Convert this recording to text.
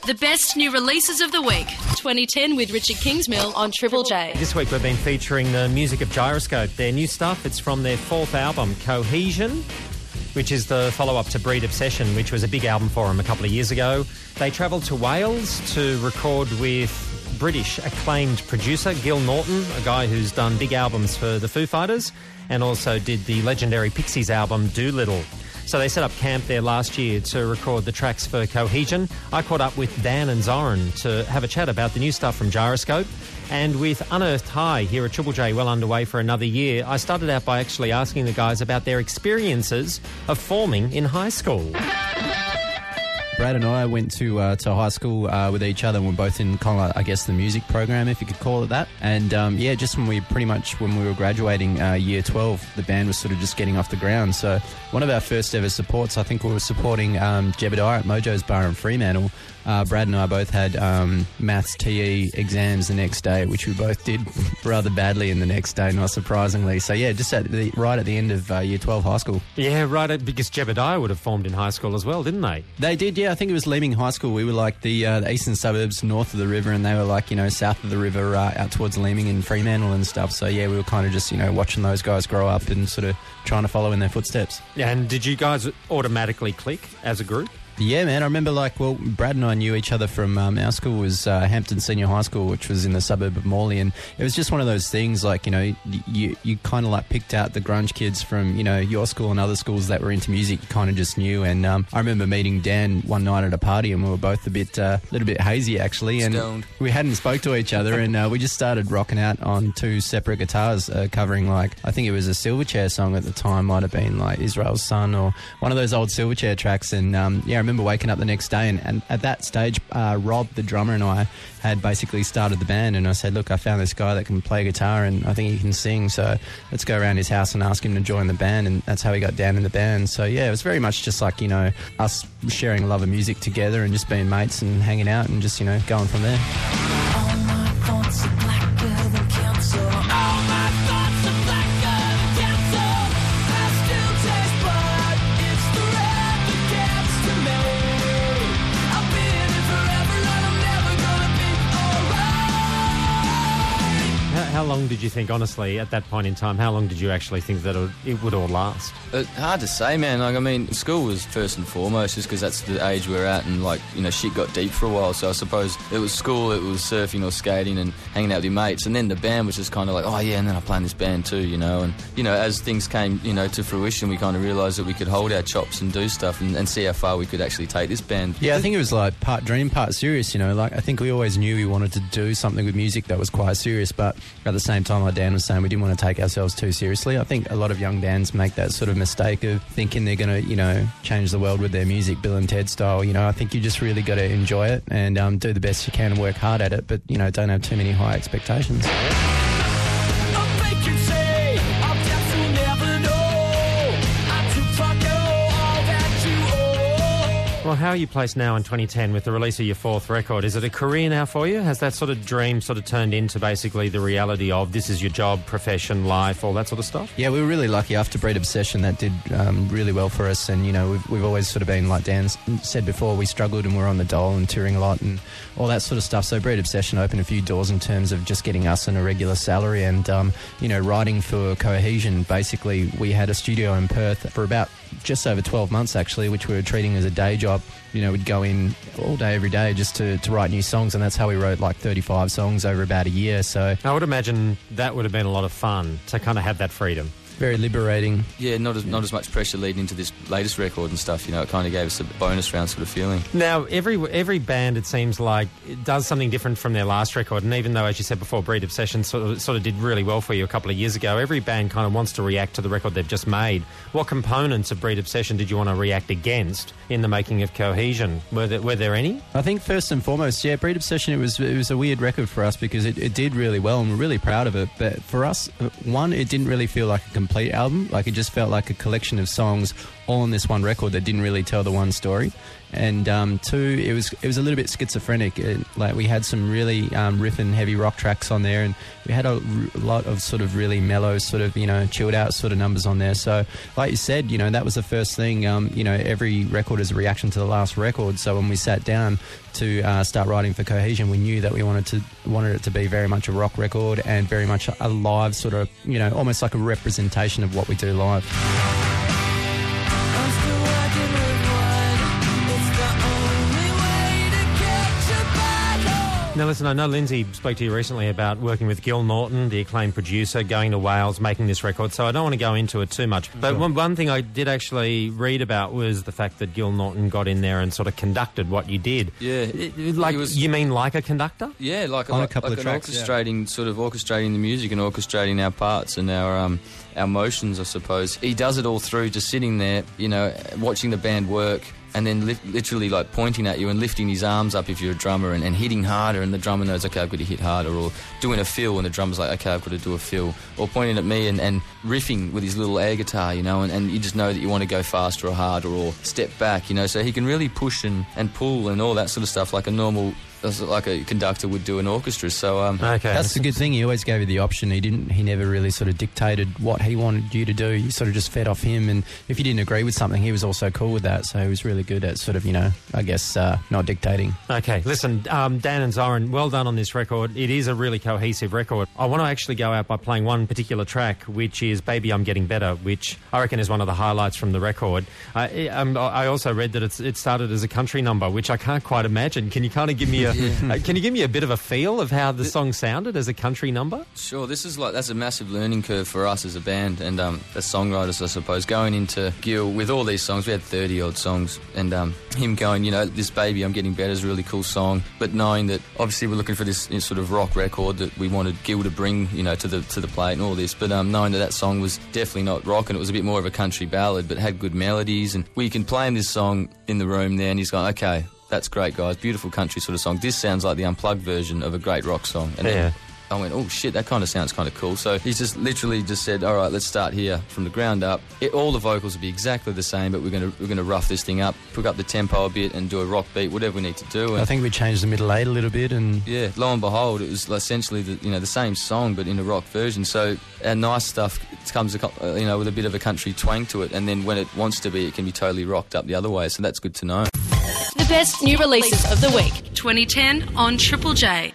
The best new releases of the week. 2010 with Richard Kingsmill on Triple J. This week we've been featuring the music of Gyroscope. Their new stuff, it's from their fourth album, Cohesion, which is the follow-up to Breed Obsession, which was a big album for them a couple of years ago. They travelled to Wales to record with British acclaimed producer Gil Norton, a guy who's done big albums for the Foo Fighters and also did the legendary Pixies album Doolittle. So they set up camp there last year to record the tracks for Cohesion. I caught up with Dan and Zoran to have a chat about the new stuff from Gyroscope. And with Unearthed High here at Triple J well underway for another year, I started out by actually asking the guys about their experiences of forming in high school. Brad and I went to high school with each other, and we're both in kind of like, I guess, the music program, if you could call it that. And just when we were graduating year 12, the band was sort of just getting off the ground. So one of our first ever supports, I think we were supporting Jebediah at Mojo's Bar in Fremantle. Brad and I both had maths TE exams the next day, which we both did rather badly in the next day, not surprisingly. So yeah, just right at the end of year 12 high school. Yeah, right, because Jebediah would have formed in high school as well, didn't they? They did, yeah. I think it was Leeming High School. We were like the eastern suburbs north of the river, and they were like, south of the river out towards Leeming and Fremantle and stuff. So yeah, we were kind of just, watching those guys grow up and sort of trying to follow in their footsteps. Yeah, and did you guys automatically click as a group? Yeah, man. I remember, Brad and I knew each other from our school was Hampton Senior High School, which was in the suburb of Morley, and it was just one of those things, you kind of picked out the grunge kids from, your school and other schools that were into music, you kind of just knew. And I remember meeting Dan one night at a party, and we were both a little bit hazy, actually, and stoned. We hadn't spoke to each other, and we just started rocking out on two separate guitars, covering, I think it was a Silverchair song at the time, might have been Israel's Son or one of those old Silverchair tracks, and I remember waking up the next day, and at that stage, Rob, the drummer, and I had basically started the band, and I said, look, I found this guy that can play guitar, and I think he can sing, so let's go around his house and ask him to join the band, and that's how we got down in the band. So yeah, it was very much just us sharing a love of music together and just being mates and hanging out and just, going from there. All my thoughts are blacker than cancer. All my thoughts are blacker than cancer. I still taste blood. It's the red that gets to me. I'll be in it forever and I'm never gonna be alright. How long did you think, honestly, at that point in time, how long did you actually think that it would all last? Hard to say, man. School was first and foremost, just because that's the age we're at, and shit got deep for a while. So I suppose it was school, it was surfing or skating and hanging out with your mates, and then the band was just kind of and then I play in this band too, and as things came, to fruition, we kind of realised that we could hold our chops and do stuff and see how far we could actually take this band. Yeah, I think it was part dream, part serious. I think we always knew we wanted to do something with music that was quite serious, but at the same time, like Dan was saying, we didn't want to take ourselves too seriously. I think a lot of young bands make that sort of mistake of thinking they're going to, change the world with their music, Bill and Ted style. I think you just really got to enjoy it and do the best you can and work hard at it, but, don't have too many high expectations. Well, how are you placed now in 2010 with the release of your fourth record? Is it a career now for you? Has that sort of dream turned into basically the reality of this is your job, profession, life, all that sort of stuff? Yeah, we were really lucky after Breed Obsession. That did really well for us, and we've always sort of been, like Dan said before, we struggled and we're on the dole and touring a lot and all that sort of stuff. So Breed Obsession opened a few doors in terms of just getting us on a regular salary, and writing for Cohesion. Basically, we had a studio in Perth for about just over 12 months actually, which we were treating as a day job. We'd go in all day, every day just to write new songs, and that's how we wrote 35 songs over about a year. So I would imagine that would have been a lot of fun to kind of have that freedom. Very liberating. Yeah, not as much pressure leading into this latest record and stuff. It kind of gave us a bonus round sort of feeling. Now, every band, it seems like, it does something different from their last record. And even though, as you said before, Breed Obsession sort of did really well for you a couple of years ago, every band kind of wants to react to the record they've just made. What components of Breed Obsession did you want to react against in the making of Cohesion? Were there any? I think first and foremost, yeah, Breed Obsession, it was a weird record for us because it did really well and we're really proud of it. But for us, one, it didn't really feel like a complete album. It just felt like a collection of songs all on this one record that didn't really tell the one story. And two, it was a little bit schizophrenic. Like we had some really riffing heavy rock tracks on there, and we had a lot of sort of really mellow, sort of, you know, chilled out sort of numbers on there. So, like you said, you know, that was the first thing. You know, every record is a reaction to the last record. So when we sat down to start writing for Cohesion, we knew that we wanted it to be very much a rock record and very much a live sort of, you know, almost like a representation of what we do live. I'm still working with wood. It's the only way to catch a bad. Now listen, I know Lindsay spoke to you recently about working with Gil Norton, the acclaimed producer, going to Wales, making this record, so I don't want to go into it too much. But one thing I did actually read about was the fact that Gil Norton got in there and sort of conducted what you did. Yeah. Like, He was- you mean like a conductor? Yeah, like On a couple like of an tracks, yeah. orchestrating the music and orchestrating our parts and our motions, I suppose. He does it all through just sitting there, you know, watching the band work, and then literally like pointing at you and lifting his arms up if you're a drummer and hitting harder, and the drummer knows, okay, I've got to hit harder, or doing a fill and the drummer's like, okay, I've got to do a fill, or pointing at me and riffing with his little air guitar, you know, and you just know that you want to go faster or harder or step back, you know, so he can really push and pull and all that sort of stuff like a conductor would do an orchestra. So Okay. That's the good thing. He always gave you the option. He never really sort of dictated what he wanted you to do. You sort of just fed off him, and if you didn't agree with something, he was also cool with that. So he was really good at sort of, you know, I guess not dictating. Okay, listen, Dan and Zoran, well done on this record. It is a really cohesive record. I want to actually go out by playing one particular track, which is Baby I'm Getting Better, which I reckon is one of the highlights from the record. I also read that it started as a country number, which I can't quite imagine. Can you kind of give me can you give me a bit of a feel of how the song sounded as a country number? Sure, that's a massive learning curve for us as a band and as songwriters, I suppose. Going into Gil with all these songs, we had 30-odd songs, and him going, you know, this Baby I'm Getting Better is a really cool song, but knowing that obviously we're looking for this sort of rock record that we wanted Gil to bring, you know, to the plate and all this, but knowing that song was definitely not rock and it was a bit more of a country ballad, but had good melodies, and we can play him this song in the room there, and he's going, okay, that's great, guys. Beautiful country sort of song. This sounds like the unplugged version of a great rock song. And then I went, oh shit, that kind of sounds kind of cool. So he's just literally just said, all right, let's start here from the ground up. All the vocals will be exactly the same, but we're going to rough this thing up, pick up the tempo a bit, and do a rock beat, whatever we need to do. And I think we changed the middle eight a little bit, and yeah, lo and behold, it was essentially the same song but in a rock version. So our nice stuff comes with a bit of a country twang to it, and then when it wants to be, it can be totally rocked up the other way. So that's good to know. The best new releases of the week. 2010 on Triple J.